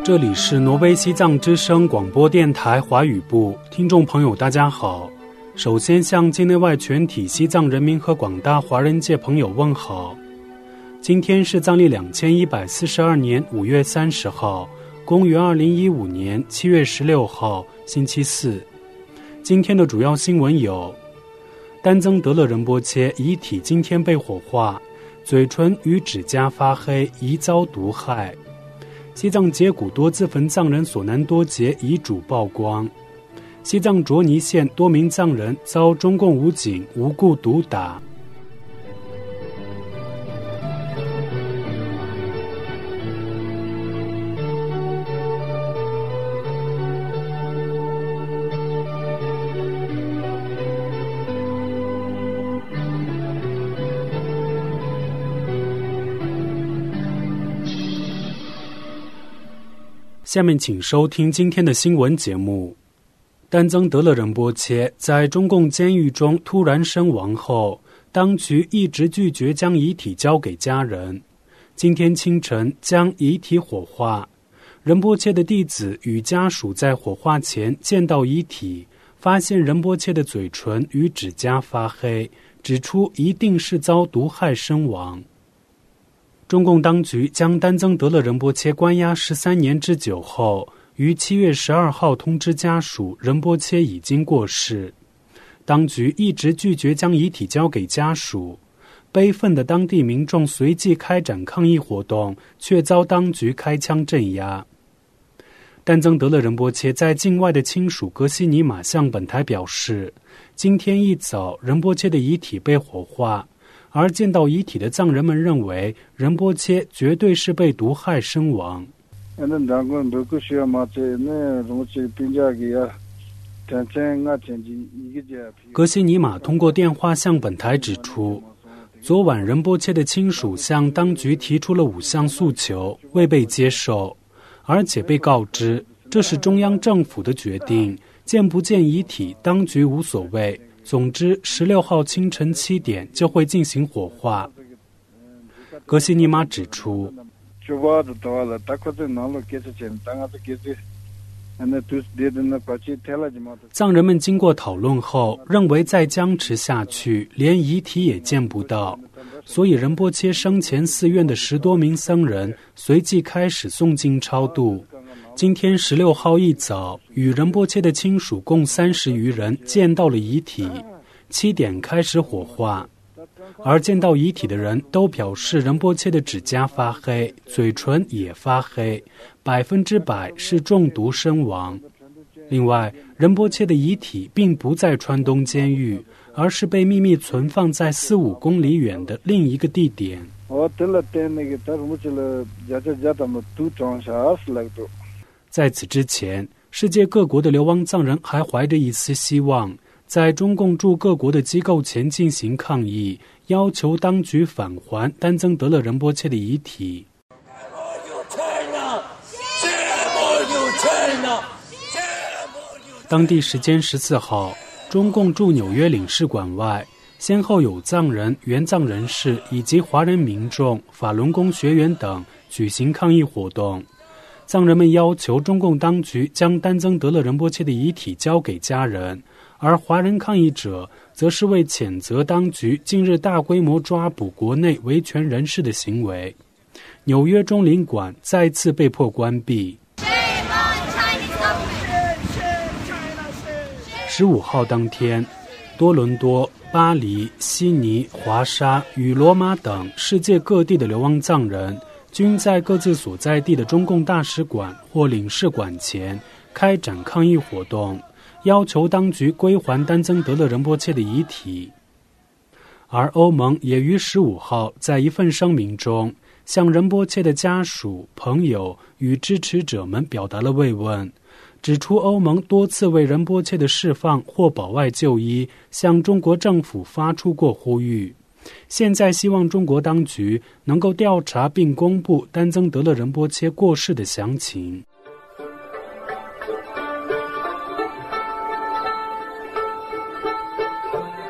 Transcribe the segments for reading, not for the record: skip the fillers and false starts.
这里是挪威西藏之声广播电台华语部，听众朋友大家好。首先向境内外全体西藏人民和广大华人界朋友问好。今天是藏历2142年5月30号，公元2015年7月16号，星期四。今天的主要新闻有：丹增德勒仁波切遗体今天被火化，嘴唇与指甲发黑，疑遭毒害。西藏结古多自焚藏人索南多杰遗嘱曝光。西藏卓尼县多名藏人遭中共武警无故毒打。下面请收听今天的新闻节目。丹增德勒仁波切在中共监狱中突然身亡后，当局一直拒绝将遗体交给家人。今天清晨将遗体火化。仁波切的弟子与家属在火化前见到遗体，发现仁波切的嘴唇与指甲发黑，指出一定是遭毒害身亡。中共当局将丹增德勒仁波切关押13年之久后，于7月12号通知家属仁波切已经过世。当局一直拒绝将遗体交给家属，悲愤的当地民众随即开展抗议活动，却遭当局开枪镇压。丹增德勒仁波切在境外的亲属格西尼玛向本台表示，今天一早仁波切的遗体被火化，而见到遗体的藏人们认为仁波切绝对是被毒害身亡。格西尼玛通过电话向本台指出，昨晚仁波切的亲属向当局提出了5项诉求，未被接受，而且被告知这是中央政府的决定，见不见遗体当局无所谓，总之16号清晨7点就会进行火化。格西尼玛指出，藏人们经过讨论后认为再僵持下去连遗体也见不到，所以仁波切生前寺院的10多名僧人随即开始诵经超度。今天16号一早，与仁波切的亲属共30余人见到了遗体，7点开始火化。而见到遗体的人都表示仁波切的指甲发黑，嘴唇也发黑，100%是中毒身亡。另外，仁波切的遗体并不在川东监狱，而是被秘密存放在4、5公里远的另一个地点。在此之前，世界各国的流亡藏人还怀着一丝希望，在中共驻各国的机构前进行抗议，要求当局返还丹增德勒仁波切的遗体。当地时间14号，中共驻纽约领事馆外，先后有藏人、援藏人士以及华人民众、法轮功学员等举行抗议活动。藏人们要求中共当局将丹增德勒仁波切的遗体交给家人，而华人抗议者则是为谴责当局近日大规模抓捕国内维权人士的行为。纽约中领馆再次被迫关闭。15号当天，多伦多、巴黎、悉尼、华沙与罗马等世界各地的流亡藏人均在各自所在地的中共大使馆或领事馆前开展抗议活动，要求当局归还丹增德勒仁波切的遗体。而欧盟也于15号在一份声明中向仁波切的家属、朋友与支持者们表达了慰问，指出欧盟多次为仁波切的释放或保外就医向中国政府发出过呼吁，现在希望中国当局能够调查并公布丹增德勒仁波切过世的详情。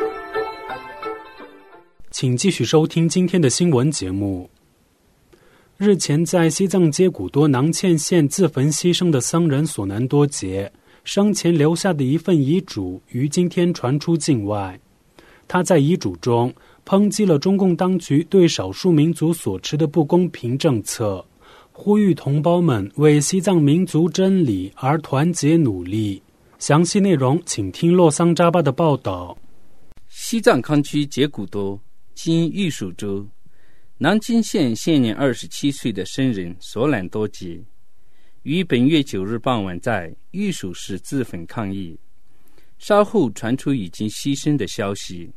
请继续收听今天的新闻节目。 日前在西藏接骨多囊谦县自焚牺牲的僧人索南多杰生前留下的一份遗嘱于今天传出境外。他在遗嘱中抨击了中共当局对少数民族所持的不公平政策，呼吁同胞们为西藏民族真理而团结努力。详细内容请听洛桑扎巴的报道。 西藏康区杰骨多今玉属州囊谦县现年27岁的僧人索懒多杰于本月9日傍晚在玉属市自焚抗议，稍后传出已经牺牲的消息。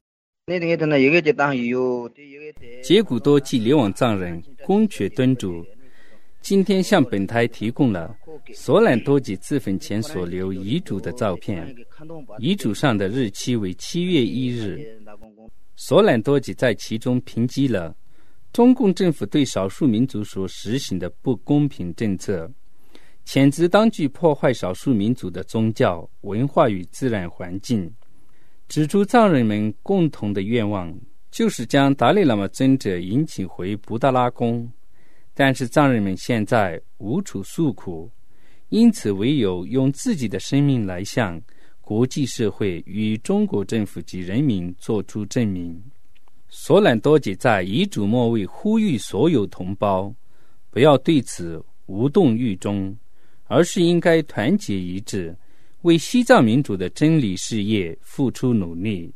杰骨多及流亡藏人公确敦主今天向本台提供了索懒多杰自焚前所留遗嘱的照片，遗嘱上的日期为7月1日。索懒多杰在其中抨击了中共政府对少数民族所实行的不公平政策，谴责当局破坏少数民族的宗教、文化与自然环境，指出藏人们共同的愿望就是将达赖喇嘛尊者迎请回布达拉宫，但是藏人们现在无处诉苦，因此唯有用自己的生命来向国际社会与中国政府及人民做出证明。索懒多杰在遗嘱末尾呼吁所有同胞不要对此无动于衷，而是应该团结一致，为西藏民主的真理事业付出努力。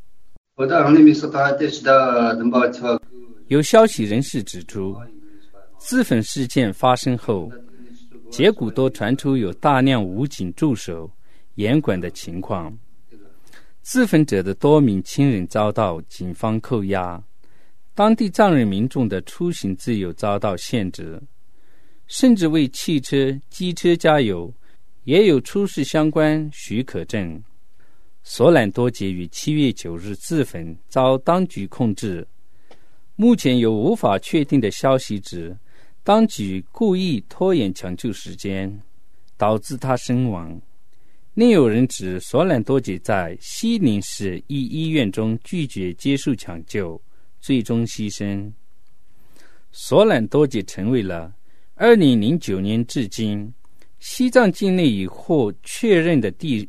有消息人士指出，自焚事件发生后，杰骨多传出有大量武警驻守严管的情况，自焚者的多名亲人遭到警方扣押，当地藏人民众的出行自由遭到限制，甚至为汽车、机车加油也有出示相关许可证。索懒多杰于7月9日自焚遭当局控制，目前有无法确定的消息指当局故意拖延抢救时间，导致他身亡。另有人指索懒多杰在西宁市一医院中拒绝接受抢救，最终牺牲。索懒多杰成为了2009年至今西藏境内已获确认的第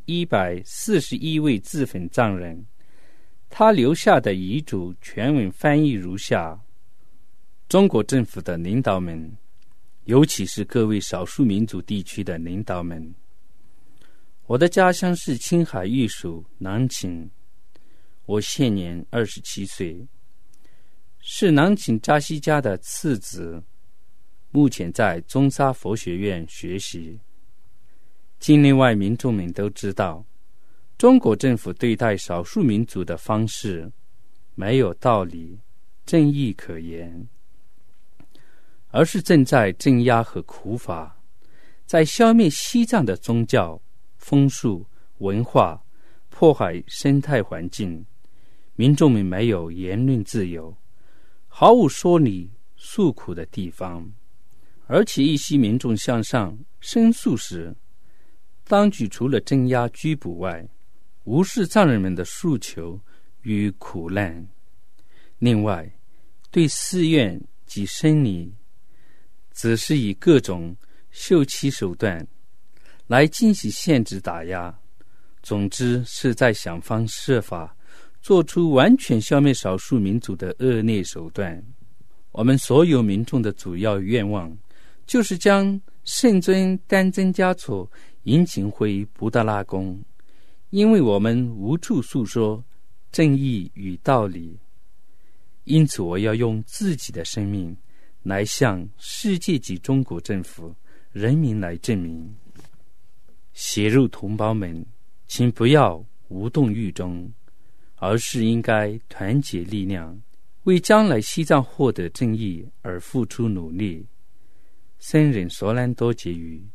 141位自焚藏人。他留下的遗嘱全文翻译如下：中国政府的领导们，尤其是各位少数民族地区的领导们，我的家乡是青海玉属囊谦，我现年27岁，是囊谦扎西家的次子，目前在中沙佛学院学习。境内外民众们都知道，中国政府对待少数民族的方式没有道理、正义可言，而是正在镇压和苦法，在消灭西藏的宗教、风俗、文化，破坏生态环境。民众们没有言论自由，毫无说理诉苦的地方，而且一些民众向上申诉时，当局除了镇压拘捕外，无视藏人们的诉求与苦难。另外，对寺院及僧尼只是以各种秀气手段来进行限制打压，总之是在想方设法做出完全消灭少数民族的恶劣手段。我们所有民众的主要愿望就是将圣尊丹增嘉措迎请回布达拉宫，因为我们无处诉说正义与道理，因此我要用自己的生命来向世界及中国政府、人民来证明。血肉同胞们，请不要无动于衷，而是应该团结力量，为将来西藏获得正义而付出努力。僧人索懒多杰于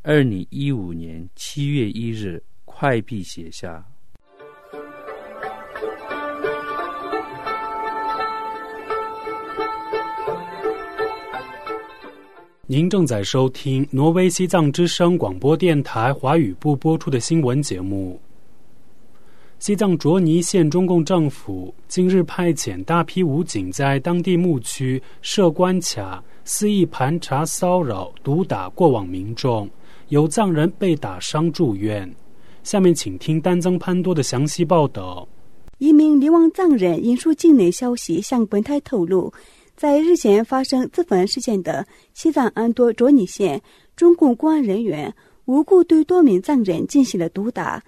2015年7月1日快笔写下。 您正在收听挪威西藏之声广播电台华语部播出的新闻节目。西藏卓尼县中共政府近日派遣大批武警在当地牧区设关卡， 肆意盘查、骚扰、毒打过往民众，有藏人被打伤住院。下面请听丹增潘多的详细报道。 一名流亡藏人引述境内消息向本台透露，在日前发生自焚事件的西藏安多卓尼县，中共公安人员无故对多名藏人进行了毒打。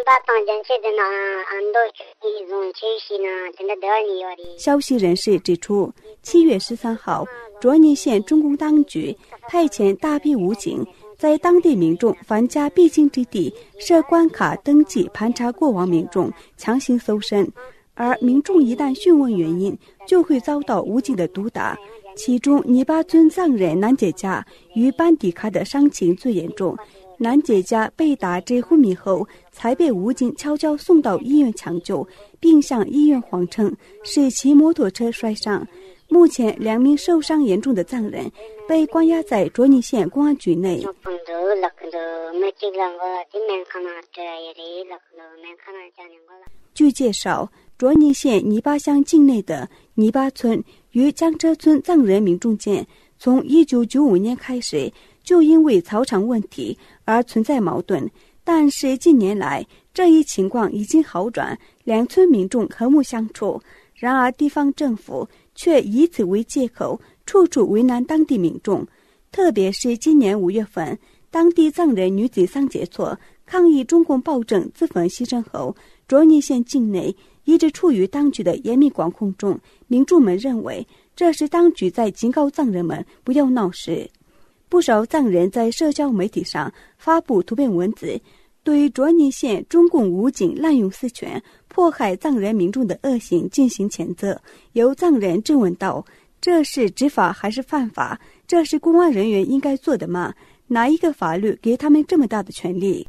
消息人士指出，7月13号，卓尼县中共当局派遣大批武警在当地民众凡家必经之地设关卡登记盘查过往民众，强行搜身，而民众一旦询问原因，就会遭到武警的毒打。其中尼巴尊藏人南姐家与班迪卡的伤情最严重，南姐家被打至昏迷后，才被武警悄悄送到医院抢救，并向医院谎称是骑摩托车摔伤。目前2名受伤严重的藏人被关押在卓尼县公安局内。据介绍，卓尼县尼巴乡境内的尼巴村与江车村藏人民众间从1995年开始就因为草场问题而存在矛盾，但是近年来这一情况已经好转，两村民众和睦相处。然而地方政府却以此为借口，处处为难当地民众。特别是今年5月份，当地藏人女子桑杰措抗议中共暴政自焚牺牲后，卓尼县境内一直处于当局的严密管控中，民众们认为这是当局在警告藏人们不要闹事。不少藏人在社交媒体上发布图片文字，对卓尼县中共武警滥用私权迫害藏人民众的恶行进行谴责。有藏人质问道，这是执法还是犯法？这是公安人员应该做的吗？哪一个法律给他们这么大的权利？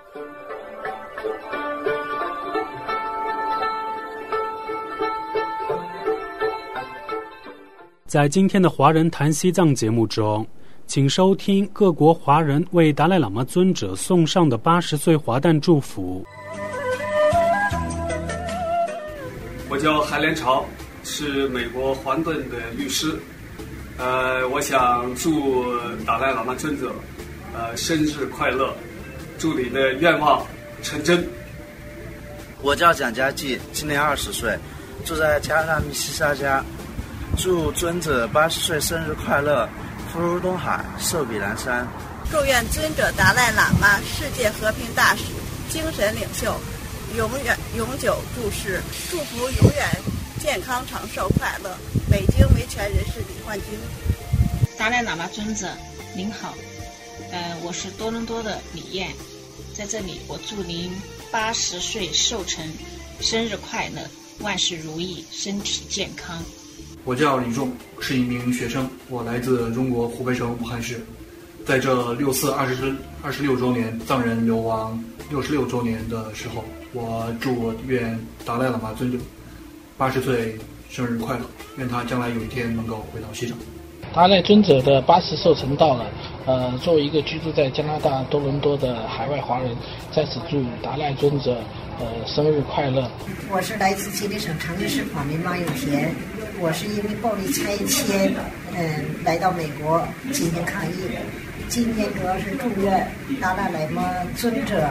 在今天的华人谈西藏节目中，请收听各国华人为达赖喇嘛尊者送上的80岁华诞祝福。 我叫韩连朝，是美国华顿的律师。我想祝达赖喇嘛尊者生日快乐，祝你的愿望成真。 我叫蒋家骥，今年20岁，住在加拿大密西沙加，祝尊者80岁生日快乐，福如东海，寿比南山。 祝愿尊者达赖喇嘛世界和平大使、精神领袖永久住世，祝福永远健康长寿快乐。北京维权人士李焕军。 达赖喇嘛尊者您好，我是多伦多的李艳，在这里我祝您80岁寿辰，生日快乐，万事如意，身体健康。 我叫李仲，是一名学生，我来自中国湖北省武汉市。在这6次26周年藏人流亡66周年的时候，我祝愿达赖喇嘛尊者80岁生日快乐，愿他将来有一天能够回到西藏。 达赖尊者的80寿辰到了，作为一个居住在加拿大多伦多的海外华人，在此祝达赖尊者生日快乐。 我是来自吉林省长春市访民马有田，我是因为暴力拆迁来到美国进行抗议。今天主要是祝愿达赖喇嘛尊者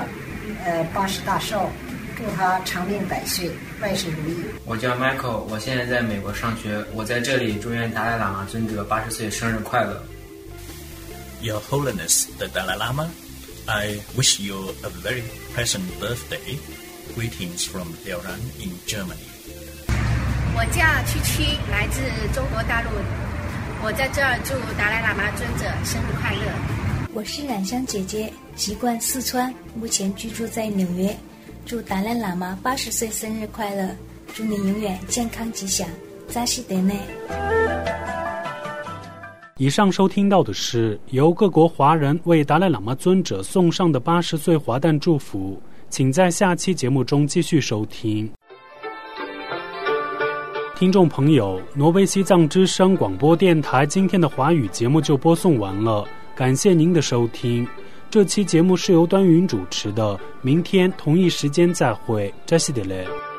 80大寿，祝他长命百岁，万事如意。 我叫 Michael， 我现在在美国上学，我在这里祝愿达赖喇嘛尊者80岁生日快乐。 Your Holiness the Dalai Lama, I wish you a very pleasant birthday. Greetings from Liaoran in Germany. 我叫曲曲，来自中国大陆，我在这儿祝达赖喇嘛尊者生日快乐。 我是冉香姐姐，籍贯四川，目前居住在纽约，祝达赖喇嘛80岁生日快乐，祝你永远健康吉祥，扎西德内。 以上收听到的是由各国华人为达赖喇嘛尊者送上的80岁华诞祝福，请在下期节目中继续收听。听众朋友，挪威西藏之声广播电台今天的华语节目就播送完了，感谢您的收听。这期节目是由端云主持的，明天同一时间再会，扎西德勒。